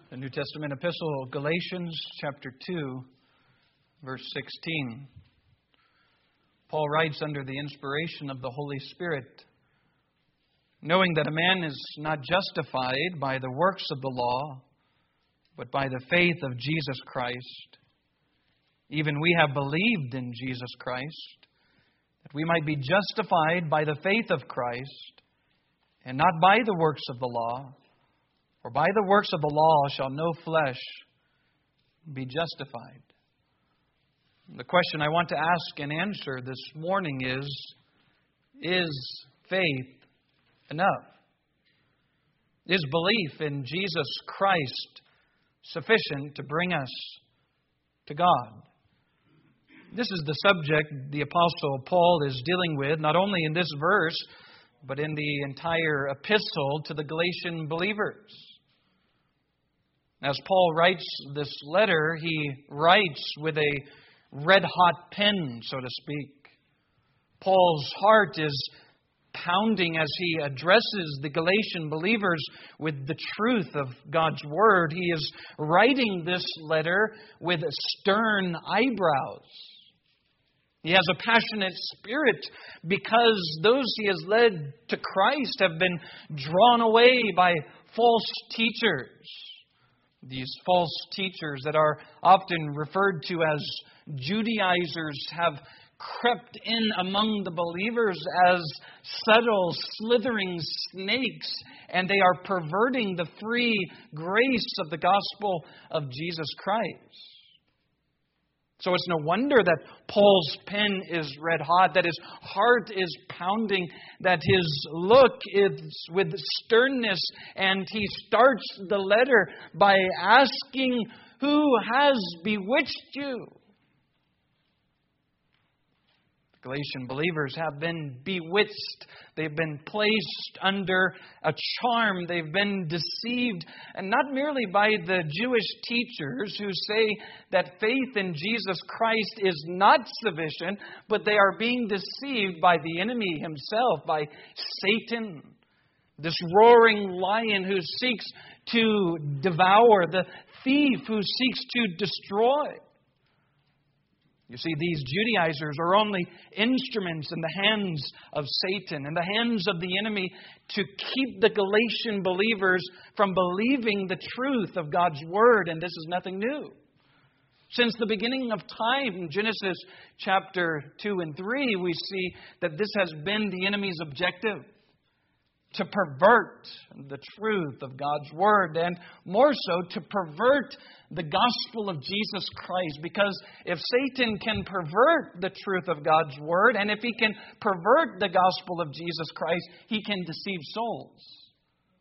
The New Testament epistle, Galatians chapter 2, verse 16. Paul writes under the inspiration of the Holy Spirit, knowing that a man is not justified by the works of the law, but by the faith of Jesus Christ. Even we have believed in Jesus Christ, that we might be justified by the faith of Christ, and not by the works of the law. For by the works of the law shall no flesh be justified. The question I want to ask and answer this morning is faith enough? Is belief in Jesus Christ sufficient to bring us to God? This is the subject the Apostle Paul is dealing with, not only in this verse, but in the entire epistle to the Galatian believers. As Paul writes this letter, he writes with a red-hot pen, so to speak. Paul's heart is pounding as he addresses the Galatian believers with the truth of God's Word. He is writing this letter with stern eyebrows. He has a passionate spirit because those he has led to Christ have been drawn away by false teachers. These false teachers that are often referred to as Judaizers have crept in among the believers as subtle, slithering snakes, and they are perverting the free grace of the gospel of Jesus Christ. So it's no wonder that Paul's pen is red hot, that his heart is pounding, that his look is with sternness, and he starts the letter by asking, "Who has bewitched you?" The Galatian believers have been bewitched. They've been placed under a charm. They've been deceived, and not merely by the Jewish teachers who say that faith in Jesus Christ is not sufficient, but they are being deceived by the enemy himself, by Satan, this roaring lion who seeks to devour, the thief who seeks to destroy. You see, these Judaizers are only instruments in the hands of Satan, in the hands of the enemy, to keep the Galatian believers from believing the truth of God's Word. And this is nothing new. Since the beginning of time, in Genesis chapter 2 and 3, we see that this has been the enemy's objective: to pervert the truth of God's Word, and more so to pervert the gospel of Jesus Christ. Because if Satan can pervert the truth of God's Word, and if he can pervert the gospel of Jesus Christ, he can deceive souls.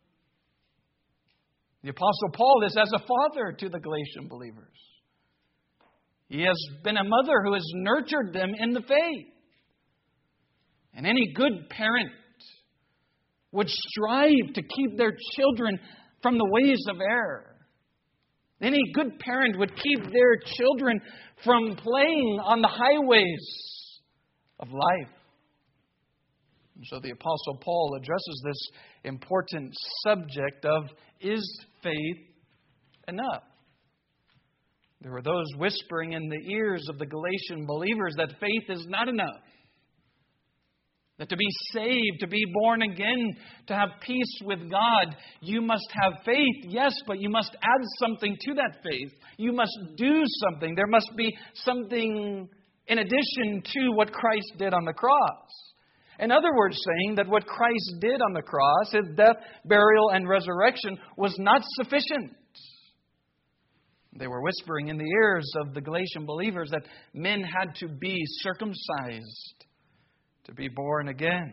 The Apostle Paul is as a father to the Galatian believers. He has been a mother who has nurtured them in the faith. And any good parent would strive to keep their children from the ways of error. Any good parent would keep their children from playing on the highways of life. And so the Apostle Paul addresses this important subject of, is faith enough? There were those whispering in the ears of the Galatian believers that faith is not enough. That to be saved, to be born again, to have peace with God, you must have faith, yes, but you must add something to that faith. You must do something. There must be something in addition to what Christ did on the cross. In other words, saying that what Christ did on the cross, His death, burial, and resurrection, was not sufficient. They were whispering in the ears of the Galatian believers that men had to be circumcised to be born again.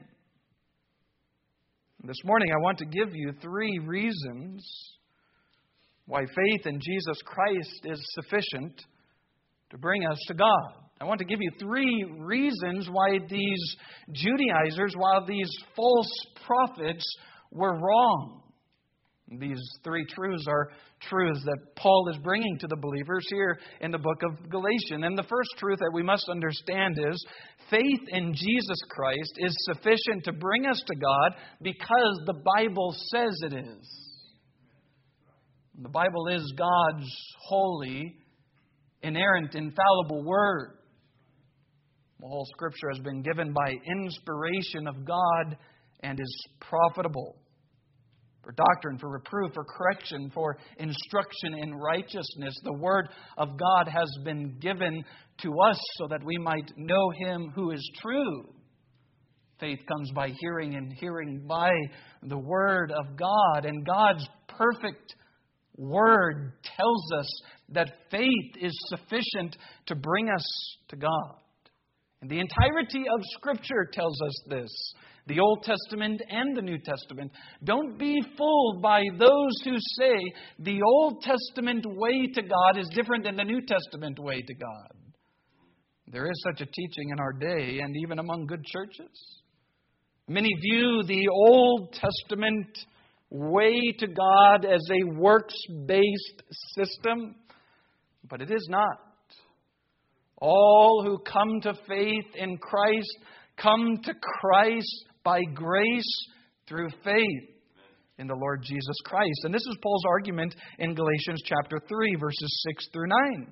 This morning I want to give you 3 reasons why faith in Jesus Christ is sufficient to bring us to God. I want to give you 3 reasons why these Judaizers, why these false prophets were wrong. These 3 truths are truths that Paul is bringing to the believers here in the book of Galatians. And the first truth that we must understand is faith in Jesus Christ is sufficient to bring us to God because the Bible says it is. The Bible is God's holy, inerrant, infallible Word. All Scripture has been given by inspiration of God and is profitable for doctrine, for reproof, for correction, for instruction in righteousness. The Word of God has been given to us so that we might know Him who is true. Faith comes by hearing, and hearing by the Word of God. And God's perfect Word tells us that faith is sufficient to bring us to God. And the entirety of Scripture tells us this. The Old Testament and the New Testament. Don't be fooled by those who say the Old Testament way to God is different than the New Testament way to God. There is such a teaching in our day and even among good churches. Many view the Old Testament way to God as a works-based system, but it is not. All who come to faith in Christ come to Christ by grace through faith in the Lord Jesus Christ. And this is Paul's argument in Galatians chapter 3, verses 6 through 9.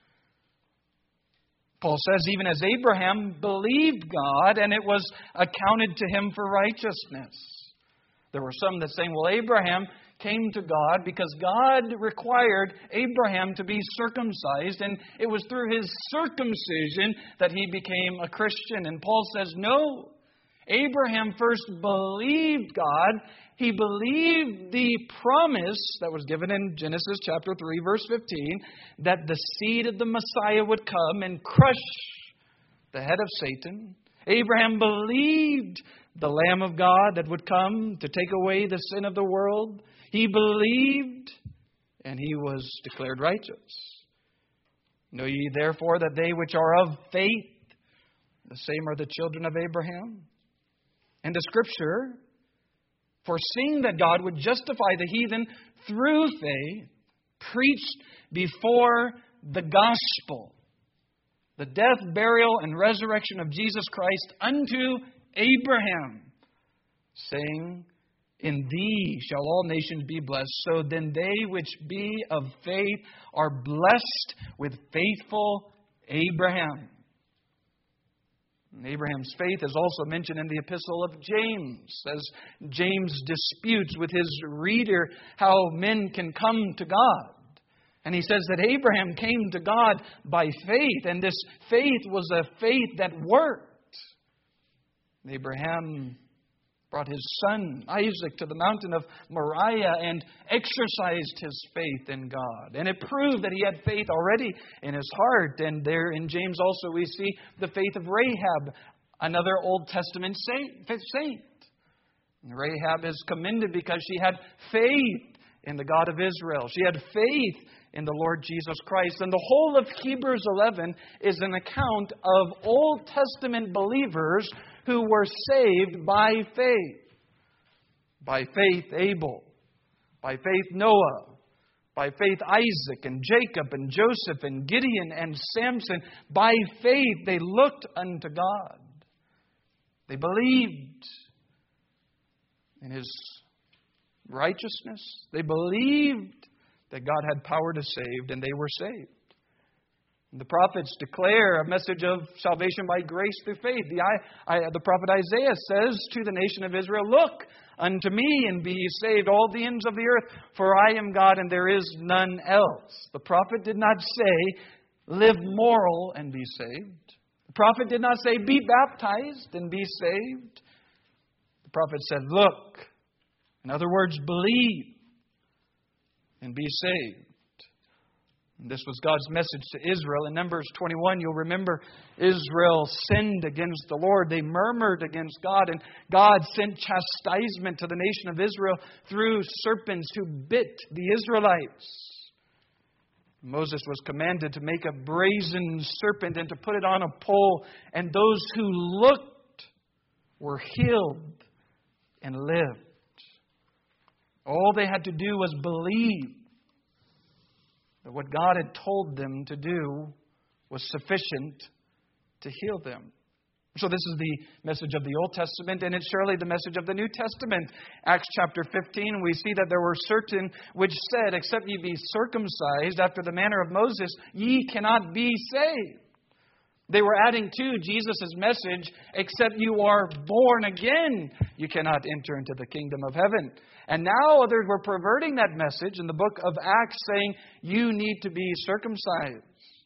Paul says, even as Abraham believed God, and it was accounted to him for righteousness. There were some that saying, well, Abraham came to God because God required Abraham to be circumcised, and it was through his circumcision that he became a Christian. And Paul says, no, Abraham first believed God. He believed the promise that was given in Genesis chapter 3, verse 15, that the seed of the Messiah would come and crush the head of Satan. Abraham believed the Lamb of God that would come to take away the sin of the world. He believed, and he was declared righteous. Know ye therefore that they which are of faith, the same are the children of Abraham? And the Scripture, foreseeing that God would justify the heathen through faith, preached before the gospel the death, burial, and resurrection of Jesus Christ unto Abraham, saying, in thee shall all nations be blessed. So then they which be of faith are blessed with faithful Abraham. And Abraham's faith is also mentioned in the epistle of James, as James disputes with his reader how men can come to God. And he says that Abraham came to God by faith, and this faith was a faith that worked. Abraham brought his son Isaac to the mountain of Moriah and exercised his faith in God. And it proved that he had faith already in his heart. And there in James also we see the faith of Rahab, another Old Testament saint. And Rahab is commended because she had faith in the God of Israel. She had faith in the Lord Jesus Christ. And the whole of Hebrews 11 is an account of Old Testament believers who were saved by faith. By faith, Abel. By faith, Noah. By faith, Isaac and Jacob and Joseph and Gideon and Samson. By faith, they looked unto God. They believed in His righteousness. They believed that God had power to save, and they were saved. The prophets declare a message of salvation by grace through faith. The prophet Isaiah says to the nation of Israel, look unto me and be ye saved, all the ends of the earth, for I am God and there is none else. The prophet did not say, live moral and be saved. The prophet did not say, be baptized and be saved. The prophet said, look. In other words, believe and be saved. And this was God's message to Israel. In Numbers 21, you'll remember Israel sinned against the Lord. They murmured against God, and God sent chastisement to the nation of Israel through serpents who bit the Israelites. Moses was commanded to make a brazen serpent and to put it on a pole, and those who looked were healed and lived. All they had to do was believe that what God had told them to do was sufficient to heal them. So this is the message of the Old Testament, and it's surely the message of the New Testament. Acts chapter 15, we see that there were certain which said, except ye be circumcised after the manner of Moses, ye cannot be saved. They were adding to Jesus' message, except you are born again, you cannot enter into the kingdom of heaven. And now others were perverting that message in the book of Acts, saying, you need to be circumcised.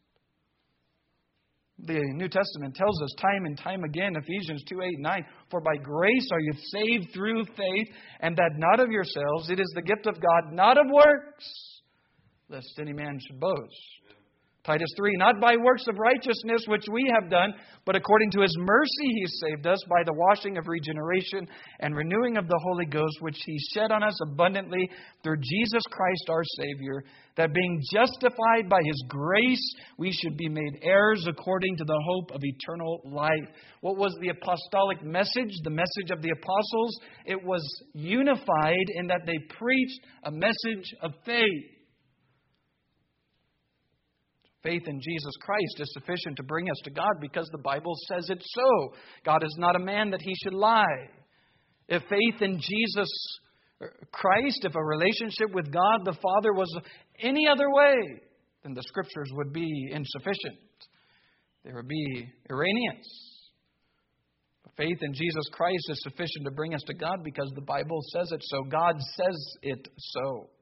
The New Testament tells us time and time again, Ephesians 2:8-9, for by grace are you saved through faith, and that not of yourselves, it is the gift of God, not of works, lest any man should boast. Titus 3, not by works of righteousness which we have done, but according to His mercy He saved us by the washing of regeneration and renewing of the Holy Ghost, which He shed on us abundantly through Jesus Christ our Savior, that being justified by His grace, we should be made heirs according to the hope of eternal life. What was the apostolic message? The message of the apostles? It was unified in that they preached a message of faith. Faith in Jesus Christ is sufficient to bring us to God because the Bible says it so. God is not a man that He should lie. If faith in Jesus Christ, if a relationship with God the Father was any other way, then the Scriptures would be insufficient. They would be erroneous. Faith in Jesus Christ is sufficient to bring us to God because the Bible says it so. God says it so.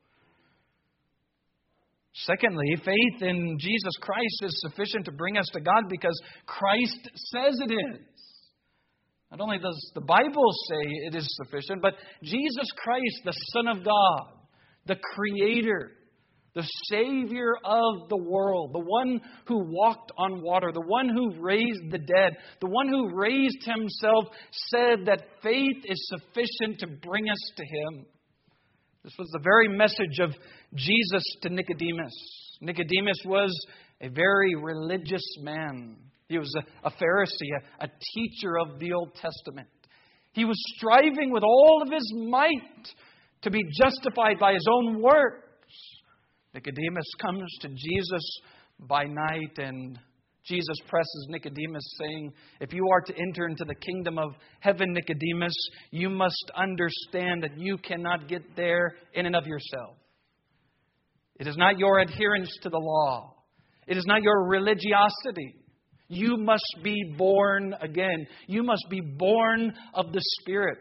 Secondly, faith in Jesus Christ is sufficient to bring us to God because Christ says it is. Not only does the Bible say it is sufficient, but Jesus Christ, the Son of God, the Creator, the Savior of the world, the one who walked on water, the one who raised the dead, the one who raised Himself, said that faith is sufficient to bring us to Him. This was the very message of Jesus to Nicodemus. Nicodemus was a very religious man. He was a Pharisee, a teacher of the Old Testament. He was striving with all of his might to be justified by his own works. Nicodemus comes to Jesus by night, and Jesus presses Nicodemus, saying, if you are to enter into the kingdom of heaven, Nicodemus, you must understand that you cannot get there in and of yourself. It is not your adherence to the law. It is not your religiosity. You must be born again. You must be born of the Spirit.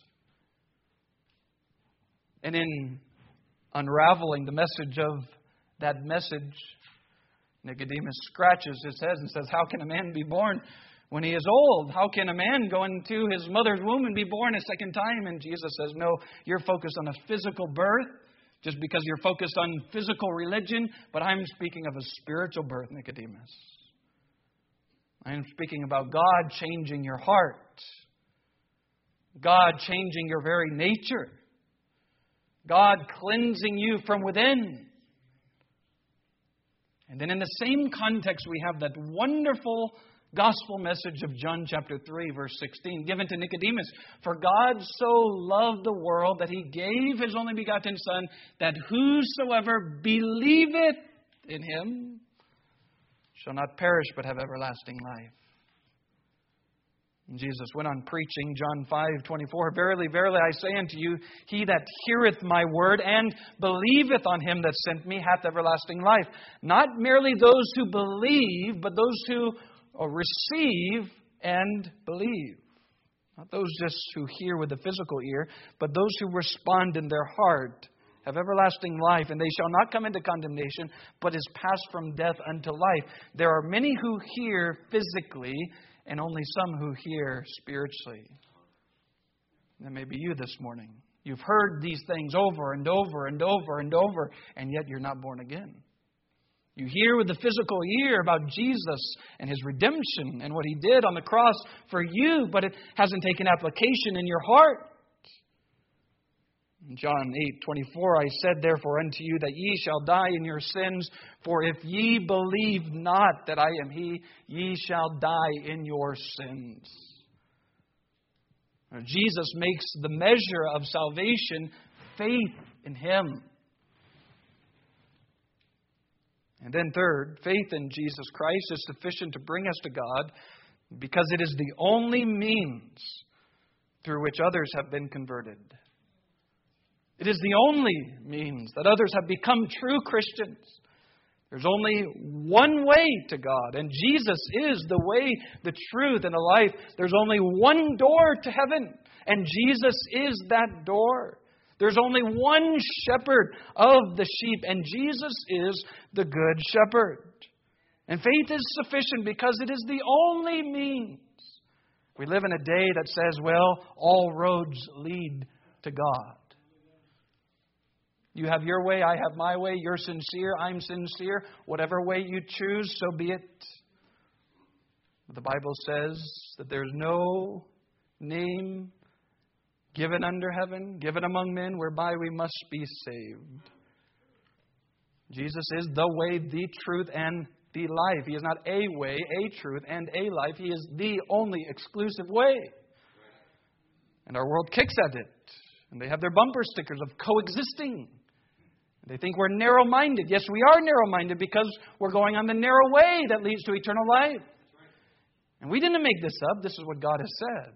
And in unraveling the message of that message, Nicodemus scratches his head and says, how can a man be born when he is old? How can a man go into his mother's womb and be born a second time? And Jesus says, no, you're focused on a physical birth just because you're focused on physical religion, but I'm speaking of a spiritual birth, Nicodemus. I am speaking about God changing your heart, God changing your very nature, God cleansing you from within. And then in the same context, we have that wonderful gospel message of John chapter 3, verse 16, given to Nicodemus. For God so loved the world that He gave His only begotten Son, that whosoever believeth in Him shall not perish but have everlasting life. And Jesus went on preaching, John 5:24, verily, verily, I say unto you, he that heareth my word and believeth on Him that sent me hath everlasting life. Not merely those who believe, but those who receive and believe. Not those just who hear with the physical ear, but those who respond in their heart have everlasting life, and they shall not come into condemnation, but is passed from death unto life. There are many who hear physically, and only some who hear spiritually. That may be you this morning. You've heard these things over and over and over and over, and yet you're not born again. You hear with the physical ear about Jesus and His redemption and what He did on the cross for you, but it hasn't taken application in your heart. In John 8:24, I said therefore unto you that ye shall die in your sins, for if ye believe not that I am He, ye shall die in your sins. Now, Jesus makes the measure of salvation faith in Him. And then third, faith in Jesus Christ is sufficient to bring us to God because it is the only means through which others have been converted. It is the only means that others have become true Christians. There's only one way to God, and Jesus is the way, the truth, and the life. There's only one door to heaven, and Jesus is that door. There's only one shepherd of the sheep, and Jesus is the good shepherd. And faith is sufficient because it is the only means. We live in a day that says, well, all roads lead to God. You have your way, I have my way. You're sincere, I'm sincere. Whatever way you choose, so be it. But the Bible says that there's no name given under heaven, given among men, whereby we must be saved. Jesus is the way, the truth, and the life. He is not a way, a truth, and a life. He is the only exclusive way. And our world kicks at it. And they have their bumper stickers of coexisting. They think we're narrow-minded. Yes, we are narrow-minded because we're going on the narrow way that leads to eternal life. And we didn't make this up. This is what God has said.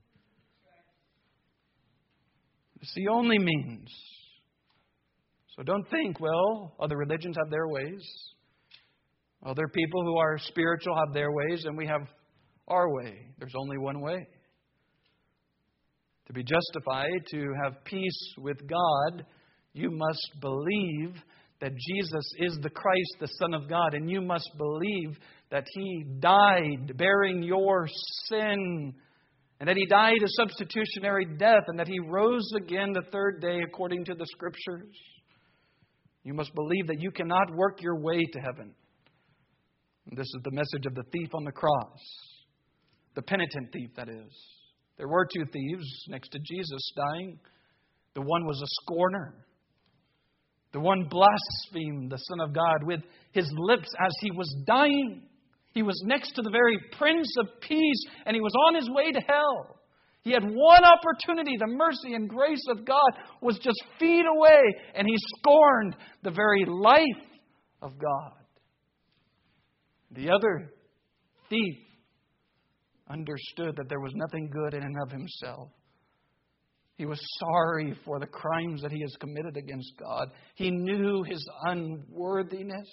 It's the only means. So don't think, well, other religions have their ways. Other people who are spiritual have their ways, and we have our way. There's only one way. To be justified, to have peace with God, you must believe that Jesus is the Christ, the Son of God, and you must believe that He died bearing your sin, and that He died a substitutionary death, and that He rose again the third day according to the Scriptures. You must believe that you cannot work your way to heaven. And this is the message of the thief on the cross. The penitent thief, that is. There were two thieves next to Jesus dying. The one was a scorner. The one blasphemed the Son of God with his lips as he was dying. He was next to the very Prince of Peace, and he was on his way to hell. He had one opportunity. The mercy and grace of God was just feet away, and he scorned the very life of God. The other thief understood that there was nothing good in and of himself. He was sorry for the crimes that he has committed against God. He knew his unworthiness.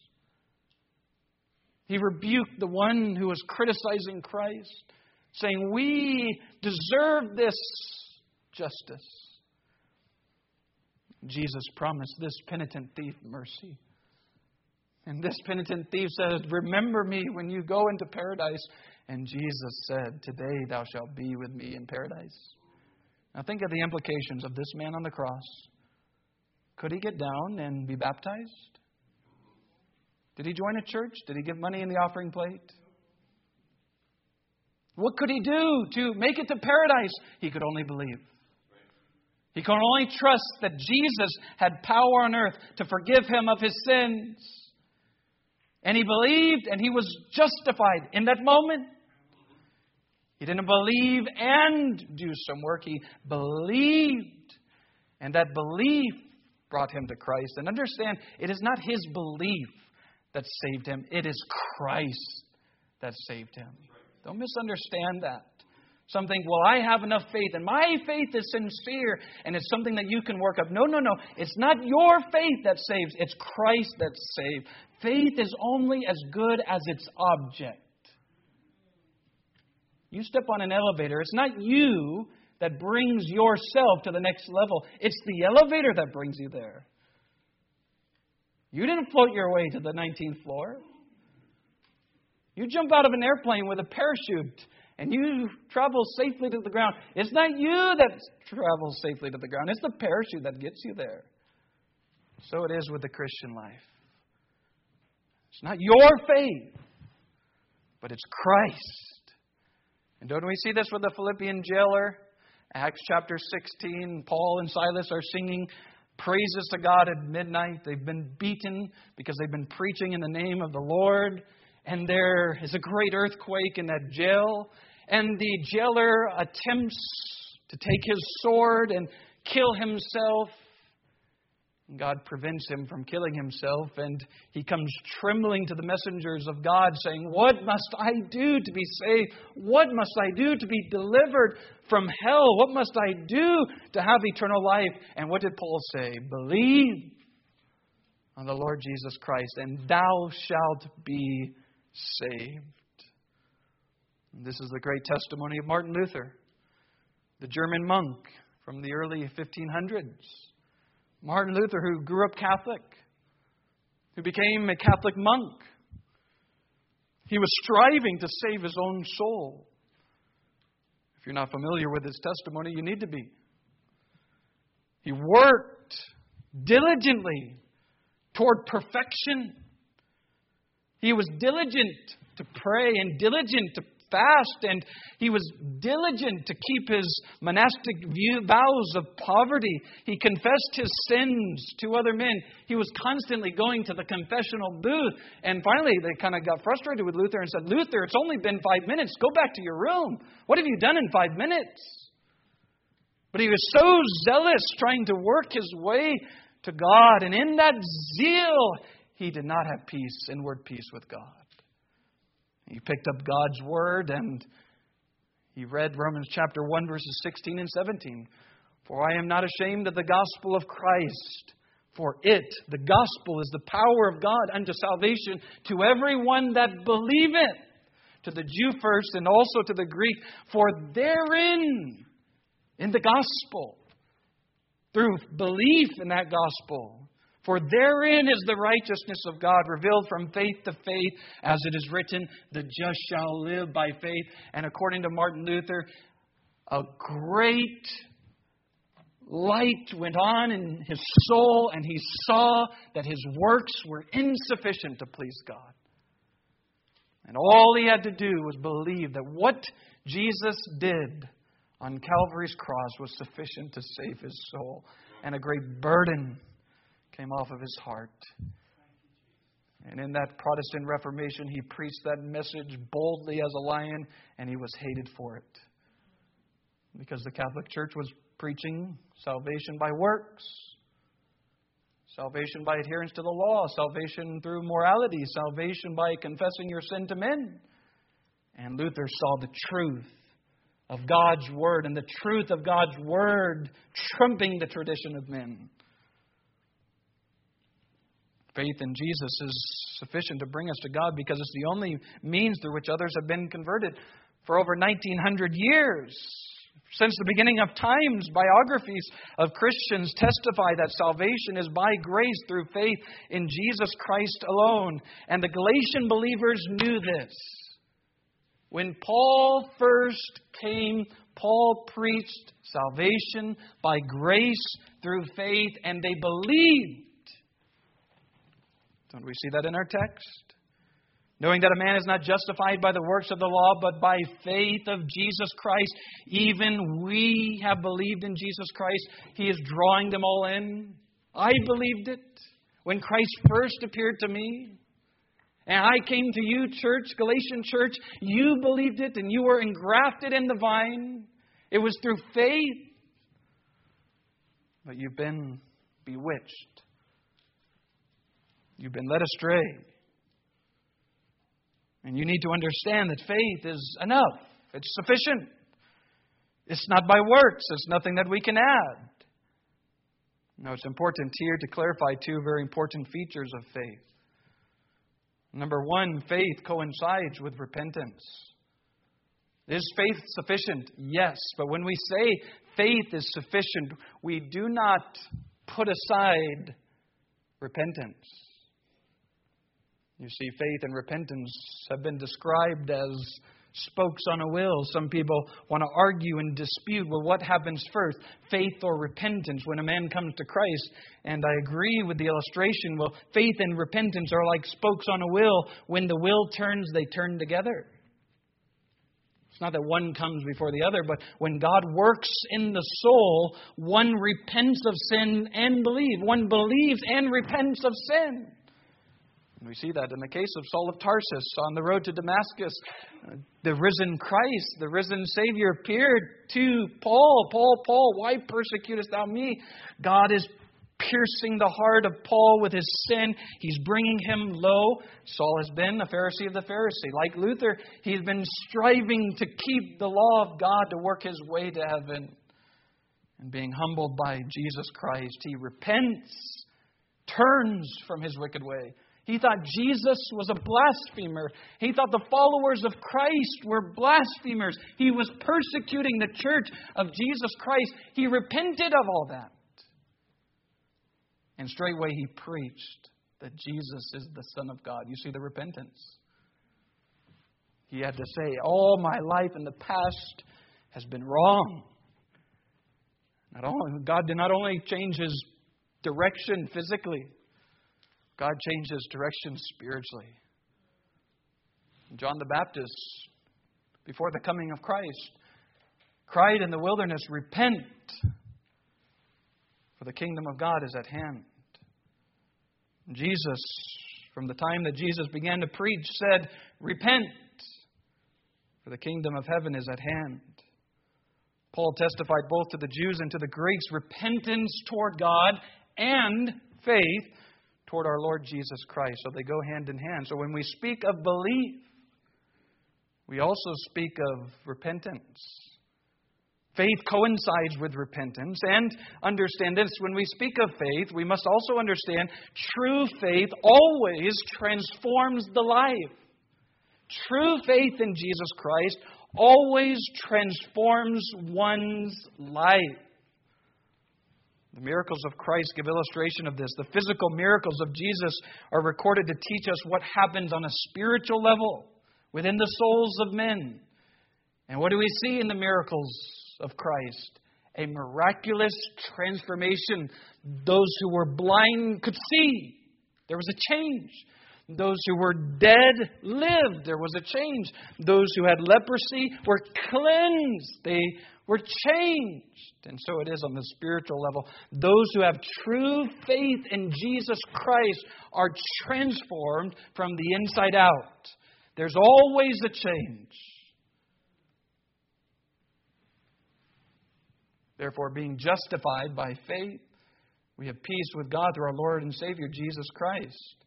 He rebuked the one who was criticizing Christ, saying, we deserve this justice. Jesus promised this penitent thief mercy. And this penitent thief said, remember me when you go into paradise. And Jesus said, today thou shalt be with me in paradise. Now think of the implications of this man on the cross. Could he get down and be baptized? Did he join a church? Did he give money in the offering plate? What could he do to make it to paradise? He could only believe. He could only trust that Jesus had power on earth to forgive him of his sins. And he believed, and he was justified in that moment. He didn't believe and do some work. He believed. And that belief brought him to Christ. And understand, it is not his belief that saved him. It is Christ that saved him. Don't misunderstand that. Some think, well, I have enough faith, and my faith is sincere, and it's something that you can work up. No. It's not your faith that saves. It's Christ that saves. Faith is only as good as its object. You step on an elevator, it's not you that brings yourself to the next level. It's the elevator that brings you there. You didn't float your way to the 19th floor. You jump out of an airplane with a parachute and you travel safely to the ground. It's not you that travels safely to the ground. It's the parachute that gets you there. So it is with the Christian life. It's not your faith, but it's Christ. And don't we see this with the Philippian jailer? Acts chapter 16, Paul and Silas are singing praises to God at midnight. They've been beaten because they've been preaching in the name of the Lord. And there is a great earthquake in that jail. And the jailer attempts to take his sword and kill himself. God prevents him from killing himself, and he comes trembling to the messengers of God, saying, "What must I do to be saved? What must I do to be delivered from hell? What must I do to have eternal life?" And what did Paul say? "Believe on the Lord Jesus Christ, and thou shalt be saved." And this is the great testimony of Martin Luther, the German monk from the early 1500s. Martin Luther, who grew up Catholic, who became a Catholic monk. He was striving to save his own soul. If you're not familiar with his testimony, you need to be. He worked diligently toward perfection. He was diligent to pray and diligent to fast, and he was diligent to keep his monastic vows of poverty. He confessed his sins to other men. He was constantly going to the confessional booth. And finally, they kind of got frustrated with Luther and said, "Luther, it's only been 5 minutes. Go back to your room. What have you done in 5 minutes?" But he was so zealous trying to work his way to God. And in that zeal, he did not have peace, inward peace with God. He picked up God's Word and he read Romans chapter 1, verses 16 and 17. "For I am not ashamed of the gospel of Christ, for it," the gospel, "is the power of God unto salvation to everyone that believeth, to the Jew first and also to the Greek. For therein," in the gospel, through belief in that gospel, "for therein is the righteousness of God revealed from faith to faith, as it is written, the just shall live by faith." And according to Martin Luther, a great light went on in his soul, and he saw that his works were insufficient to please God. And all he had to do was believe that what Jesus did on Calvary's cross was sufficient to save his soul. And a great burden came off of his heart. And in that Protestant Reformation, he preached that message boldly as a lion, and he was hated for it. Because the Catholic Church was preaching salvation by works, salvation by adherence to the law, salvation through morality, salvation by confessing your sin to men. And Luther saw the truth of God's Word, and the truth of God's Word trumping the tradition of men. Faith in Jesus is sufficient to bring us to God because it's the only means through which others have been converted. For over 1900 years, since the beginning of times, biographies of Christians testify that salvation is by grace through faith in Jesus Christ alone. And the Galatian believers knew this. When Paul first came, Paul preached salvation by grace through faith, and they believed. Don't we see that in our text? Knowing that a man is not justified by the works of the law, but by faith of Jesus Christ. Even we have believed in Jesus Christ. He is drawing them all in. I believed it when Christ first appeared to me. And I came to you, church, Galatian church. You believed it and you were engrafted in the vine. It was through faith. But you've been bewitched. You've been led astray. And you need to understand that faith is enough. It's sufficient. It's not by works. It's nothing that we can add. No, it's important here to clarify two very important features of faith. Number one, faith coincides with repentance. Is faith sufficient? Yes. But when we say faith is sufficient, we do not put aside repentance. You see, faith and repentance have been described as spokes on a wheel. Some people want to argue and dispute, well, what happens first, faith or repentance when a man comes to Christ? And I agree with the illustration. Well, faith and repentance are like spokes on a wheel. When the wheel turns, they turn together. It's not that one comes before the other, but when God works in the soul, one repents of sin and believes. One believes and repents of sin. We see that in the case of Saul of Tarsus on the road to Damascus. The risen Christ, the risen Savior appeared to Paul. Paul, Paul, why persecutest thou me? God is piercing the heart of Paul with his sin. He's bringing him low. Saul has been a Pharisee of the Pharisee. Like Luther, he's been striving to keep the law of God to work his way to heaven. And being humbled by Jesus Christ, he repents, turns from his wicked way. He thought Jesus was a blasphemer. He thought the followers of Christ were blasphemers. He was persecuting the church of Jesus Christ. He repented of all that. And straightway he preached that Jesus is the Son of God. You see the repentance. He had to say, all my life in the past has been wrong. God did not only change his direction physically, God changed his direction spiritually. John the Baptist, before the coming of Christ, cried in the wilderness, repent, for the kingdom of God is at hand. Jesus, from the time that Jesus began to preach, said, repent, for the kingdom of heaven is at hand. Paul testified both to the Jews and to the Greeks, repentance toward God and faith toward our Lord Jesus Christ. So they go hand in hand. So when we speak of belief, we also speak of repentance. Faith coincides with repentance. And understand this, when we speak of faith, we must also understand true faith always transforms the life. True faith in Jesus Christ always transforms one's life. The miracles of Christ give illustration of this. The physical miracles of Jesus are recorded to teach us what happens on a spiritual level within the souls of men. And what do we see in the miracles of Christ? A miraculous transformation. Those who were blind could see. There was a change. Those who were dead lived. There was a change. Those who had leprosy were cleansed. They were changed. And so it is on the spiritual level. Those who have true faith in Jesus Christ are transformed from the inside out. There's always a change. Therefore, being justified by faith, we have peace with God through our Lord and Savior, Jesus Christ.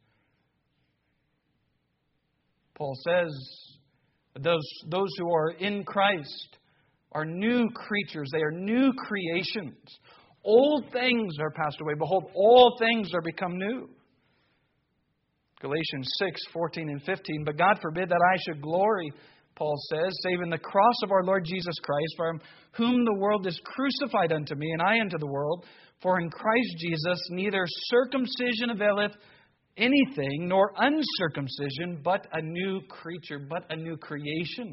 Paul says, those who are in Christ are new creatures. They are new creations. Old things are passed away. Behold, all things are become new. Galatians 6:14 and 15. But God forbid that I should glory, Paul says, save in the cross of our Lord Jesus Christ, from whom the world is crucified unto me, and I unto the world. For in Christ Jesus neither circumcision availeth anything, nor uncircumcision, but a new creature, but a new creation.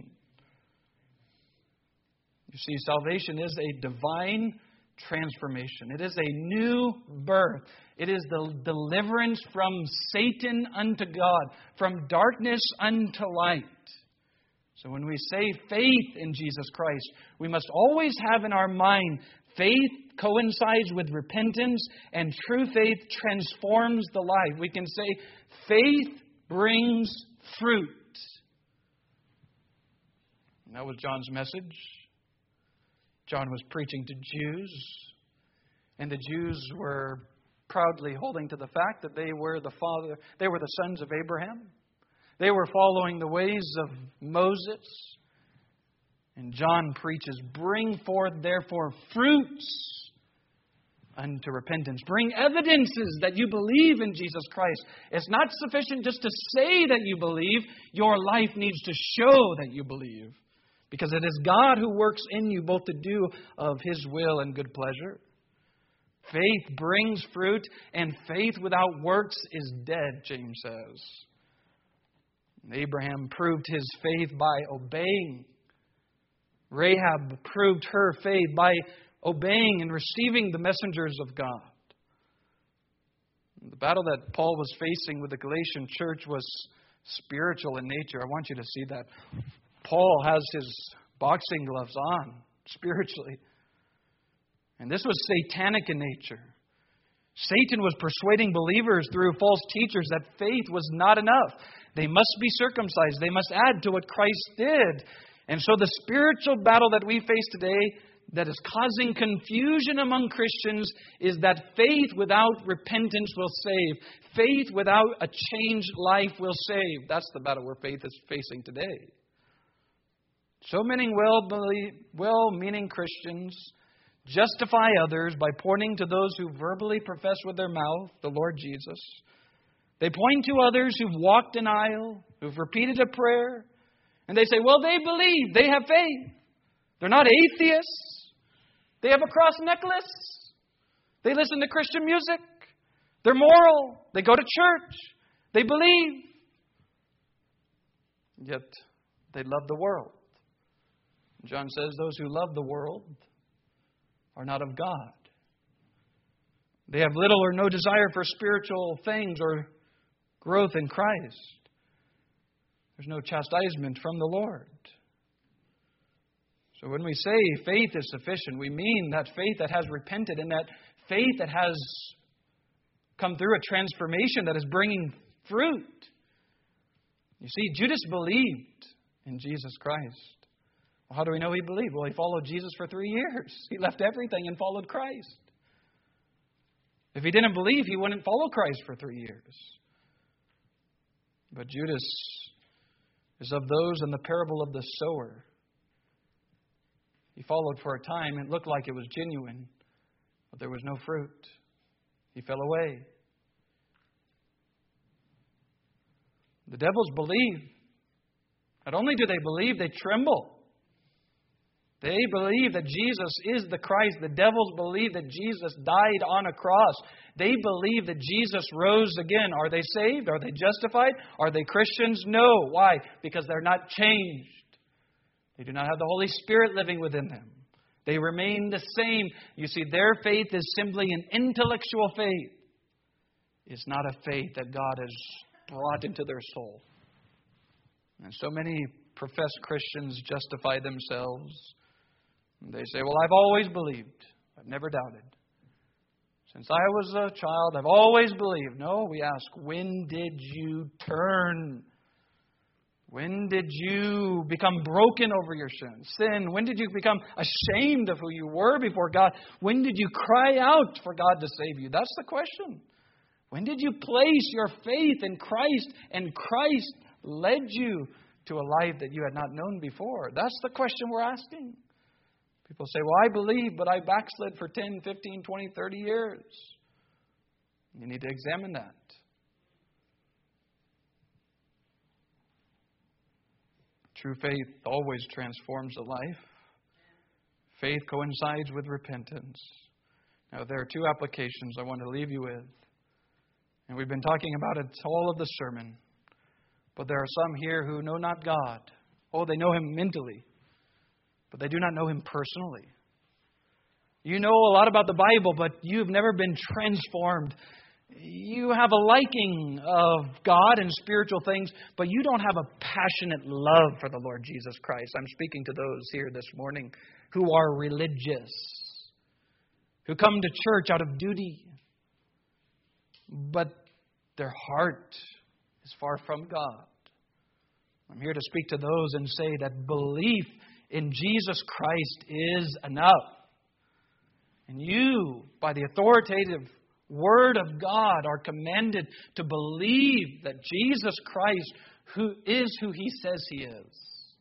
You see, salvation is a divine transformation. It is a new birth. It is the deliverance from Satan unto God, from darkness unto light. So when we say faith in Jesus Christ, we must always have in our mind faith coincides with repentance, and true faith transforms the life. We can say faith brings fruit. And that was John's message. John was preaching to Jews, and the Jews were proudly holding to the fact that they were the sons of Abraham. They were following the ways of Moses. And John preaches, bring forth therefore fruits unto repentance. Bring evidences that you believe in Jesus Christ. It's not sufficient just to say that you believe. Your life needs to show that you believe. Because it is God who works in you both to do of His will and good pleasure. Faith brings fruit, and faith without works is dead, James says. Abraham proved his faith by obeying. Rahab proved her faith by obeying and receiving the messengers of God. The battle that Paul was facing with the Galatian church was spiritual in nature. I want you to see that. Paul has his boxing gloves on spiritually. And this was satanic in nature. Satan was persuading believers through false teachers that faith was not enough. They must be circumcised. They must add to what Christ did. And so the spiritual battle that we face today that is causing confusion among Christians is that faith without repentance will save. Faith without a changed life will save. That's the battle where faith is facing today. So many well-meaning Christians justify others by pointing to those who verbally profess with their mouth the Lord Jesus. They point to others who've walked an aisle, who've repeated a prayer, and they say, well, they believe, they have faith. They're not atheists. They have a cross necklace. They listen to Christian music. They're moral. They go to church. They believe. Yet they love the world. John says those who love the world are not of God. They have little or no desire for spiritual things or growth in Christ. There's no chastisement from the Lord. So when we say faith is sufficient, we mean that faith that has repented and that faith that has come through a transformation that is bringing fruit. You see, Judas believed in Jesus Christ. Well, how do we know he believed? Well, he followed Jesus for 3 years. He left everything and followed Christ. If he didn't believe, he wouldn't follow Christ for 3 years. But Judas is of those in the parable of the sower. He followed for a time. It looked like it was genuine, but there was no fruit. He fell away. The devils believe. Not only do they believe, they tremble. They believe that Jesus is the Christ. The devils believe that Jesus died on a cross. They believe that Jesus rose again. Are they saved? Are they justified? Are they Christians? No. Why? Because they're not changed. They do not have the Holy Spirit living within them. They remain the same. You see, their faith is simply an intellectual faith. It's not a faith that God has brought into their soul. And so many professed Christians justify themselves. They say, well, I've always believed. I've never doubted. Since I was a child, I've always believed. No, we ask, when did you turn? When did you become broken over your sin? When did you become ashamed of who you were before God? When did you cry out for God to save you? That's the question. When did you place your faith in Christ and Christ led you to a life that you had not known before? That's the question we're asking. People say, well, I believe, but I backslid for 10, 15, 20, 30 years. You need to examine that. True faith always transforms a life. Faith coincides with repentance. Now, there are two applications I want to leave you with. And we've been talking about it all of the sermon. But there are some here who know not God. Oh, they know Him mentally, but they do not know Him personally. You know a lot about the Bible, but you've never been transformed. You have a liking of God and spiritual things, but you don't have a passionate love for the Lord Jesus Christ. I'm speaking to those here this morning who are religious, who come to church out of duty, but their heart is far from God. I'm here to speak to those and say that belief in Jesus Christ is enough. And you, by the authoritative Word of God, are commanded to believe that Jesus Christ who He says He is.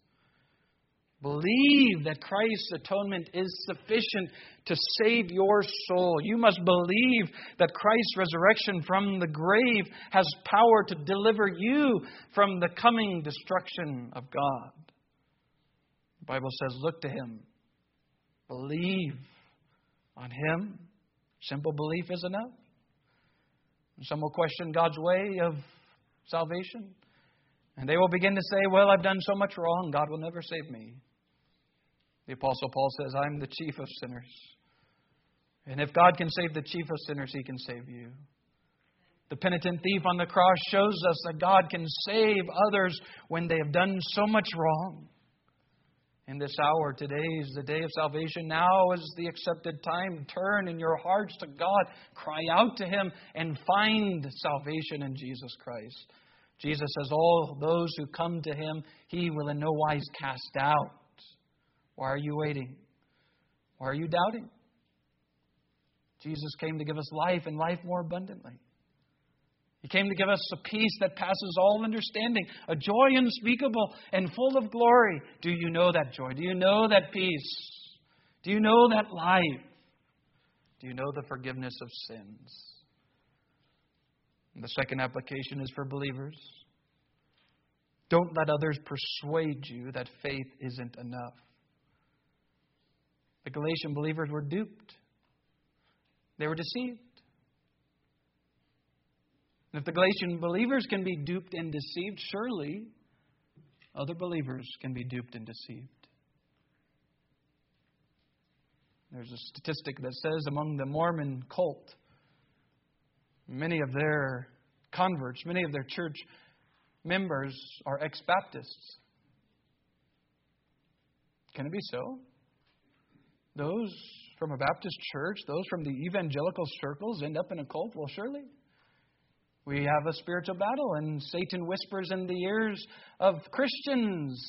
Believe that Christ's atonement is sufficient to save your soul. You must believe that Christ's resurrection from the grave has power to deliver you from the coming destruction of God. The Bible says, look to Him. Believe on Him. Simple belief is enough. Some will question God's way of salvation. And they will begin to say, well, I've done so much wrong, God will never save me. The Apostle Paul says, I'm the chief of sinners. And if God can save the chief of sinners, He can save you. The penitent thief on the cross shows us that God can save others when they have done so much wrong. In this hour, today is the day of salvation. Now is the accepted time. Turn in your hearts to God. Cry out to Him and find salvation in Jesus Christ. Jesus says, all those who come to Him, He will in no wise cast out. Why are you waiting? Or are you doubting? Jesus came to give us life and life more abundantly. He came to give us a peace that passes all understanding, a joy unspeakable and full of glory. Do you know that joy? Do you know that peace? Do you know that life? Do you know the forgiveness of sins? And the second application is for believers. Don't let others persuade you that faith isn't enough. The Galatian believers were duped. They were deceived. And if the Galatian believers can be duped and deceived, surely other believers can be duped and deceived. There's a statistic that says among the Mormon cult, many of their converts, many of their church members are ex-Baptists. Can it be so? Those from a Baptist church, those from the evangelical circles end up in a cult? Well, surely. We have a spiritual battle, and Satan whispers in the ears of Christians.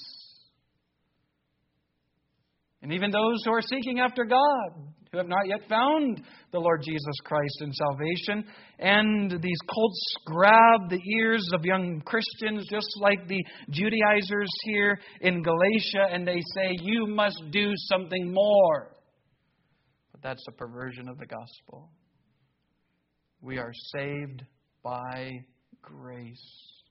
And even those who are seeking after God, who have not yet found the Lord Jesus Christ in salvation. And these cults grab the ears of young Christians, just like the Judaizers here in Galatia, and they say, you must do something more. But that's a perversion of the gospel. We are saved by grace.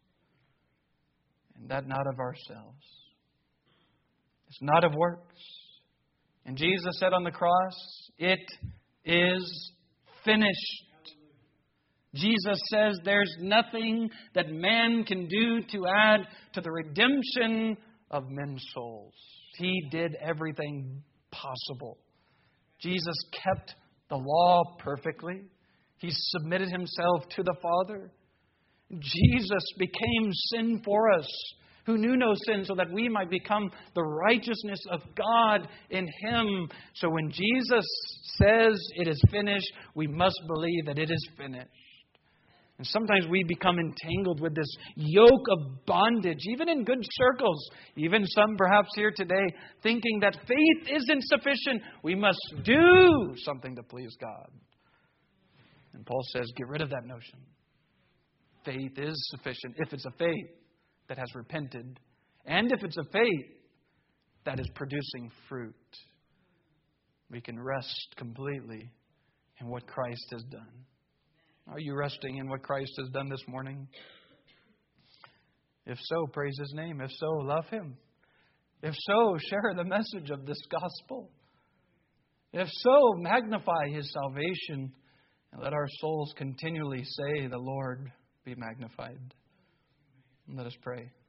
And that not of ourselves. It's not of works. And Jesus said on the cross, it is finished. Jesus says there's nothing that man can do to add to the redemption of men's souls. He did everything possible. Jesus kept the law perfectly. He submitted himself to the Father. Jesus became sin for us, who knew no sin, so that we might become the righteousness of God in Him. So when Jesus says it is finished, we must believe that it is finished. And sometimes we become entangled with this yoke of bondage, even in good circles, even some perhaps here today, thinking that faith isn't sufficient. We must do something to please God. And Paul says, get rid of that notion. Faith is sufficient if it's a faith that has repented, and if it's a faith that is producing fruit. We can rest completely in what Christ has done. Are you resting in what Christ has done this morning? If so, praise His name. If so, love Him. If so, share the message of this gospel. If so, magnify His salvation, and let our souls continually say, the Lord be magnified. Let us pray.